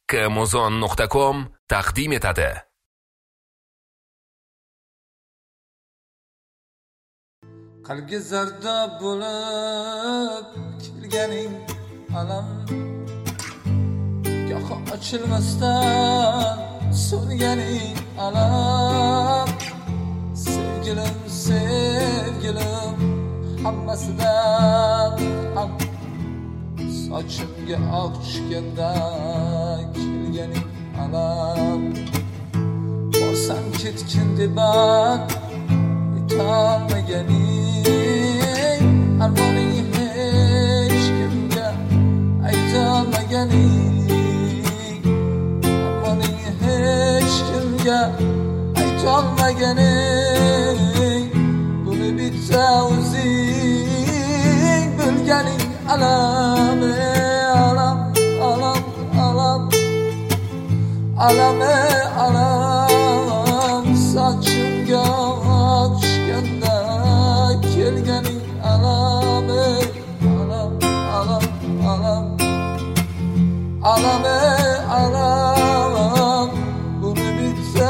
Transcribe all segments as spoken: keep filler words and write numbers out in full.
Kmozon nuqta com taqdim etadi. Qalbga zarda bo'lib kelganing alam, goho ochilmasdan so'nganing alam. Sevgilim, sevgilim, hammasidan ham sochimga oq tushganda kelganing alam. Borsam ketgin deb aytolmaganing, armoning hech kimga aytolmaganing, armoning hech kimga aytolmaganing, buni bitta o'zing bilganing alam, alam, alam, alam, alam, alam. Sochimga tushganda kelganing alam, alam, alam, alam, alam, alam. Buni bitta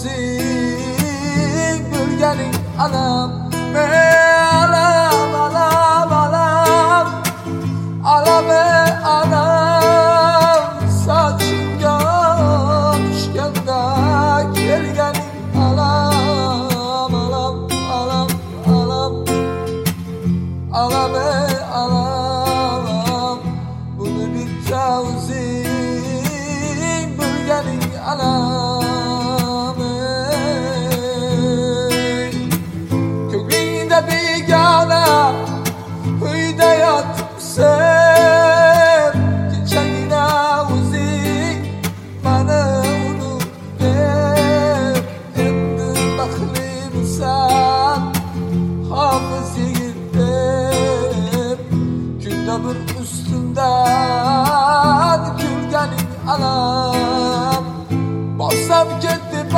o'zing bilganing alam, alam, alam, alam, alam, alam. Sochimga tushganda kelganing alam, alam, alam, alam, alam, alam. Buni bitta o'zing bilganing alam. Ko'nglingda begona uyda yotibsan, kechagina o'zing mani unutib, endi baxtlisan hofiz yigit deb. Kunda bir ustimdan kulganing alam. Borsam ket deb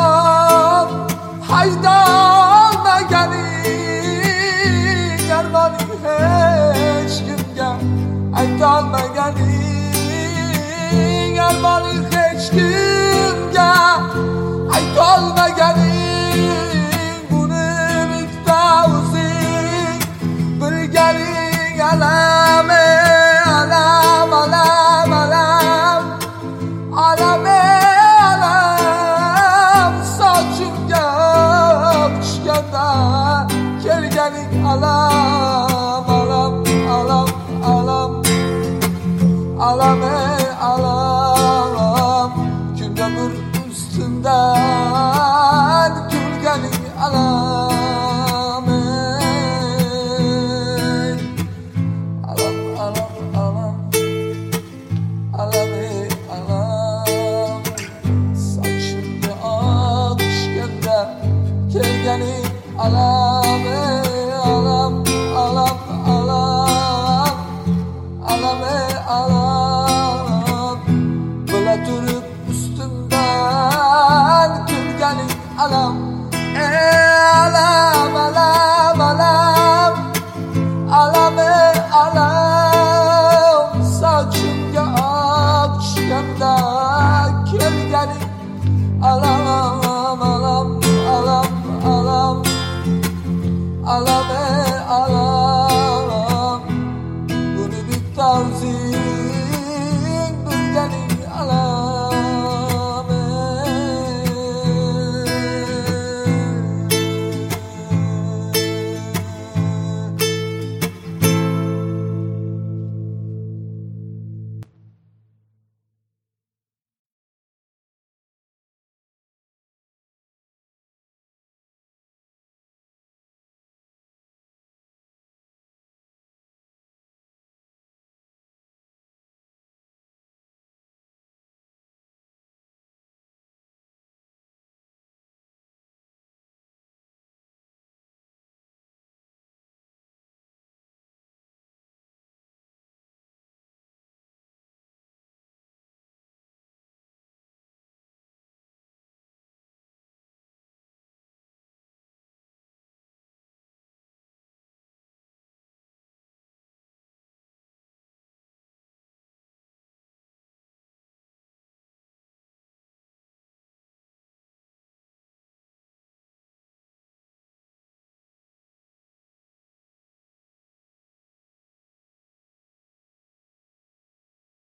haydolmaganing, armoning hech kimga aytolmaganing, armoning hech kimga aytolmaganing, buni bitta o'zing bilganing alam, alam, alam, alam, alam, alam. Sochimga tushganda kelganing alam, alam, alam, alam, alam, alam. Kunda bir ustimdan kulganing alam, alam, alam, alam, alam, alam. Sochimga oq tushganda kelganing alam, alam, alam, alam, alam, alam. Bila turib ustimdan kulganing alam, alam, alam, alam, alam, alam. Sochimga oq tushganda